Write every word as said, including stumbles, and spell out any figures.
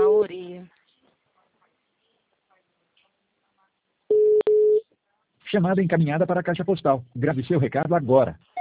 na orelha. Chamada encaminhada para a caixa postal. Grave seu recado agora.